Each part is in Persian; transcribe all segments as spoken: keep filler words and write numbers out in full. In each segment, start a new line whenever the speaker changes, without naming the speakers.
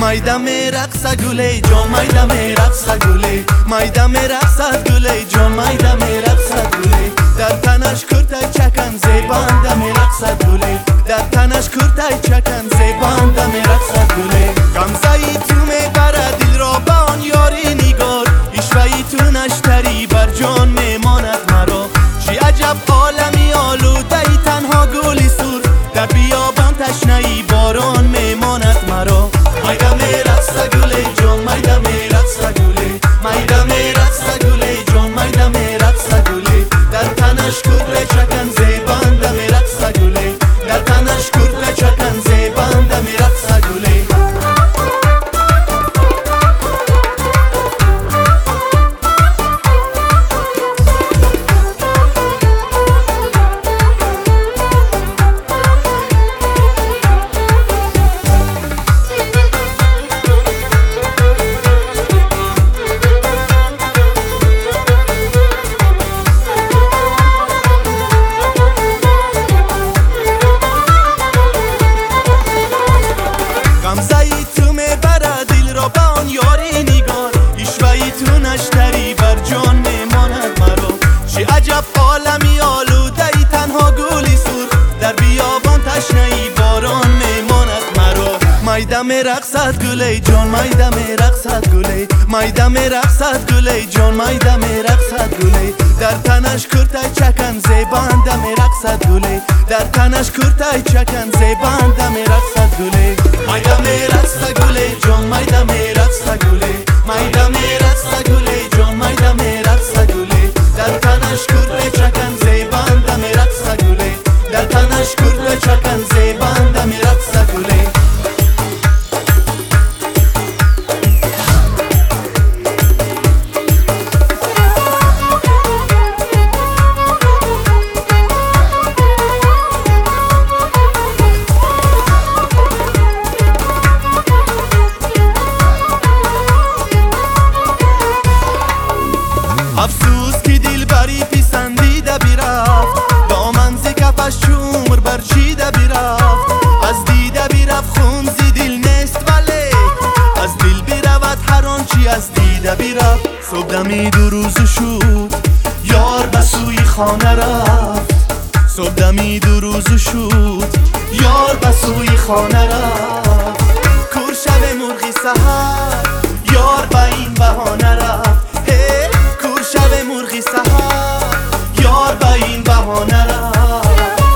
مایدم رقص گله جان مایدم رقص گله مایدم رقص گله جان مایدم رقص گله در تنش کرتای چکن زیباندم رقص گله در تنش کرتای چکن زیباندم رقص گله غمزه‌ای تو میبره دل را به آن یاری نگار اشوه‌ای تو نشتری بر جان میماند مرا چی عجب عالمی آلوده ای تنها گلی سور در بیابان تشنه‌ای باران میماند مرا مایدم رقص گله جان مایدم رقص گله مایدم رقص گله جان مایدم رقص گله در تنش کرده چکن زیباندم رقص گله در تنش کرده چکن زیباندم رقص گله مایدم رقصت گله جان مایدم رقصت گله مایدم رقصت گله جان مایدم رقصت گله در تنش کرتای چکن زیباندم رقصت گله در تنش کرتای چکن زیباندم رقصت گله مایدم رقص گله جان مایدم رقص گله مایدم رقص گله جان مایدم رقص گله در تنش کرتای چکن زیباندم رقص گله در تنش کرتای چکن زیباندم رقص گله افسوس که دل بری پسندیده بیرفت دامن ز کفش چومر برچیده بیرفت از دیده بیرفت خون ز دل نیست ولی از دل بیرود هر آنچی از دیده بیرفت صبح دمی دو روز شد یار به سوی خانه رفت صبح دمی دو روز شد یار به سوی خانه رفت کور شب مرغی سحر یار به این بهانه رفت شب مرغی سحر یار با این بهانه رفت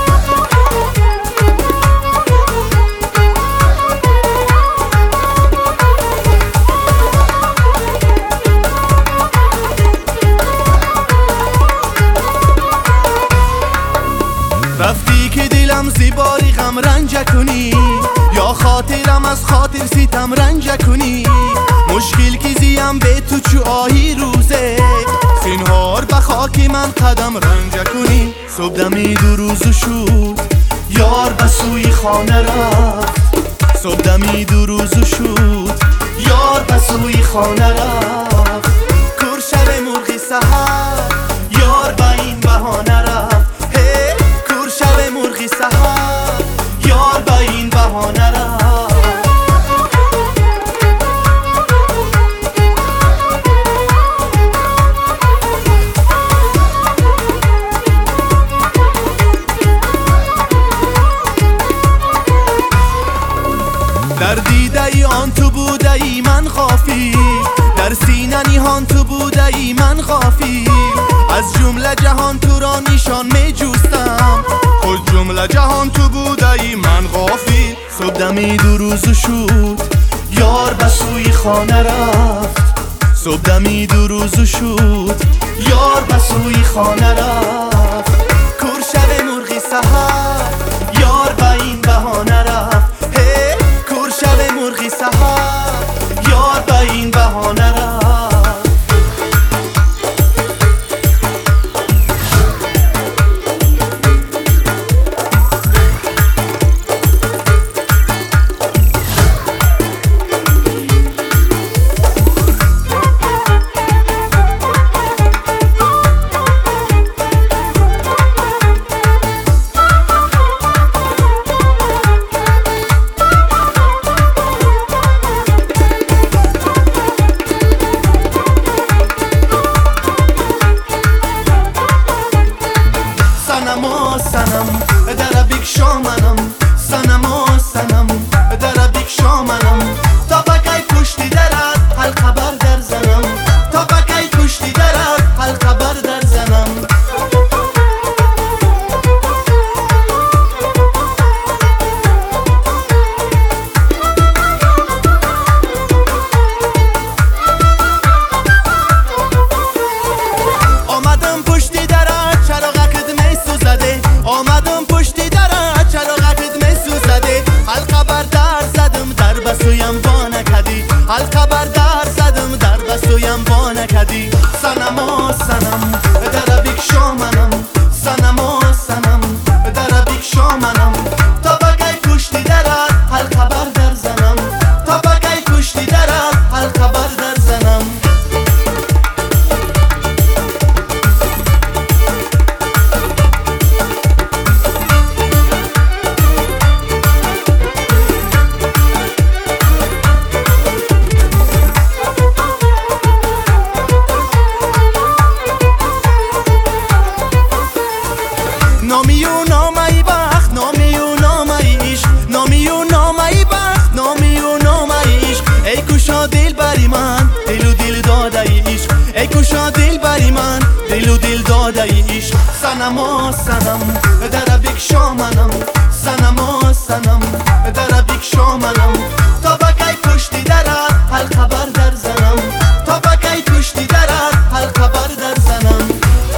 رفتی که دلم زیباری غم رنج کنی یا خاطرم از خاطر ستم رنج کنی مشکل که زیم به تو چو آهی روزه سنهار به خاک من قدم رنج کنی صبح دمی دو روز شد یار به سوی خانه رفت صبح دمی دو روز شد یار به سوی خانه رفت کور شب مرغی سحر یار به این بهانه رفت هی کور شب مرغی سحر یار به این بهانه رفت در دیده ای آن تو بوده ای من غافل در سینه نیهان تو بوده ای من غافل از جمله جهان تو را نشان می جستم خود جمله جهان تو بوده ای من غافل صبح دمی دو روز شد یار به سوی خانه رفت صبح دمی دو روز شد یار به سوی خانه رفت کور شب مرغی سحر یار به این بهانه رفت شب مرغی سحر یار به این بهانه رفت دل و دل داده ایش سنما سنم در بکشا منم سنما سنم در بکشا منم تا بکی پشتی درت هر خبر در زنم تا بکی پشتی درت هر خبر در زنم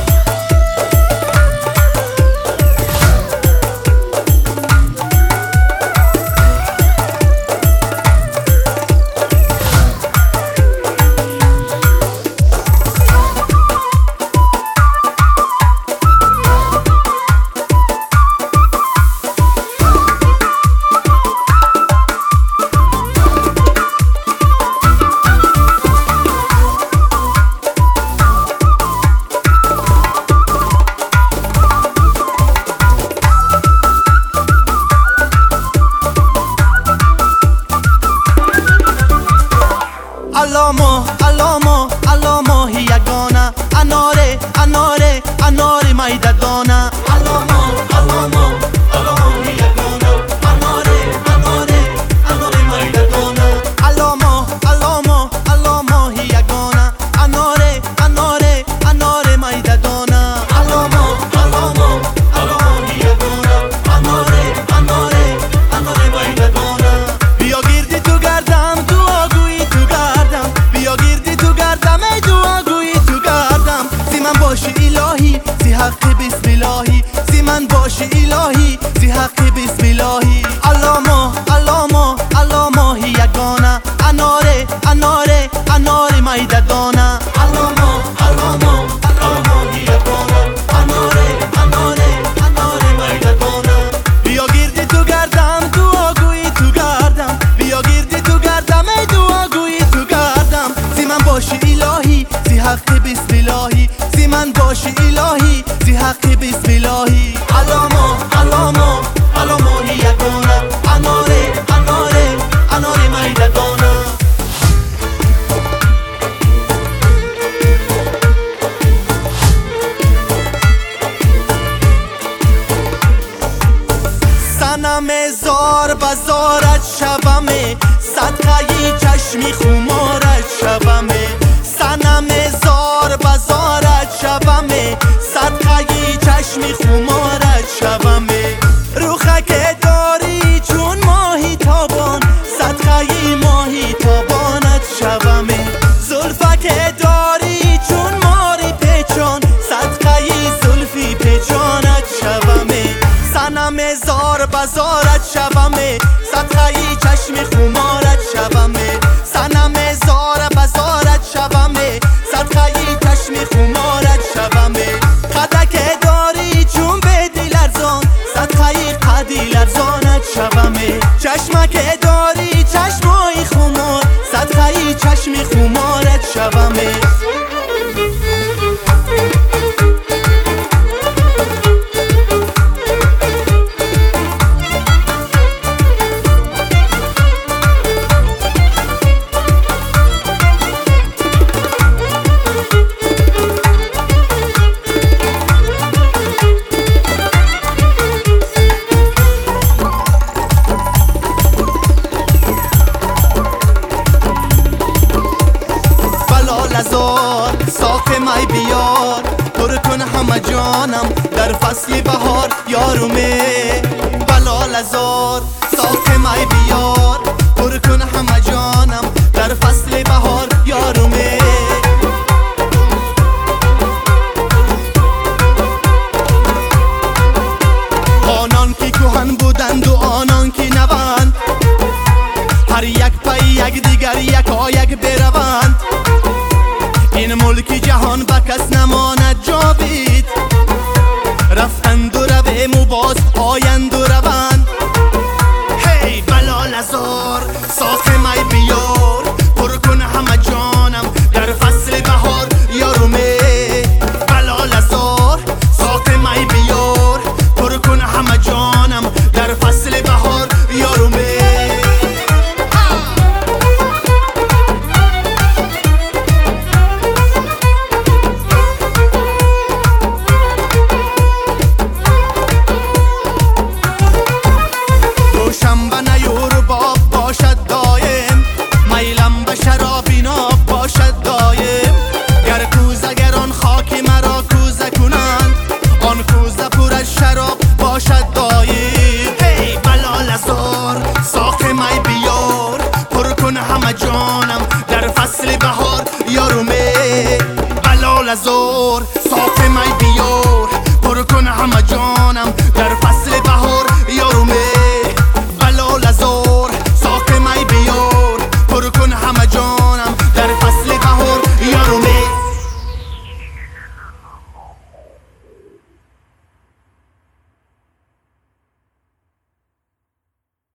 علامو علامو علامو یگانه اناره اناره اناره میده دانه علامو علامو علامو یگانه اناره اناره اناره میده دانه علامو علامو علامو یگانه اناره اناره اناره میده دانه علامو علامو علامو یگانه اناره اناره اناره میده دانه بیا گردی تو گردم دعاگویی تو گردم بیا گردی تو گردم ای دعاگویی تو گردم زی من باشی الهی زی حق بسم الهی زی من باشی الهی زی حق بسم الهی علامو علامو علامو یگانه اناره اناره اناره میده دانه علامو علامو علامو یگانه اناره اناره اناره میده دانه بیا گردی تو گردم دعاگویی تو گردم بیا گردی تو گردم ای دعاگویی تو گردم زی من باشی الهی زی حق بسم الهی زی من باشی الهی زی حق بسم الهی علامو علامو علامو یگانه اناره اناره اناره میده دانه سنم زار بزارت شبمه صدقه چشمی خمارت شبمه سنم زار بزارت شبمه صدقه چشمی خمارت شبمه روخک داری چون ماهی تابان صدقه ماهی تابانت شبمه زلفک داری چون ماری پیچان صدقه زلفی پیچانت شبمه سنم زار بزارت شبمه صدقه چشم خمارت شبمه سنم زار بزارت شبمه صدقه چشم خمارت شبمه قدک داری چون به دل ارزان صدقه قدی لرزانت شبمه چشمک داری چشمای خمار صدقه چشم خمارت شبمه لزار ساق می بیار پر کن همه جانم در فصل بهار یارومه بلا لزار ساق می بیار پر کن همه جانم در فصل بهار یارومه آنان که کهن بودند و آنان که نبند هر یک پای یک دیگر یک آیک بروند این ملک جهان به کس نماند جاوید رفتند و رویم و باز آیند و روند هی بلا لزار ساق می بیار پر کن همه جانم در فصل بهار یارومه بلا لزار ساق می بیار پر کن همه جانم در فصل بهار یارومه زور صاف می بیار برو کن همه جانم در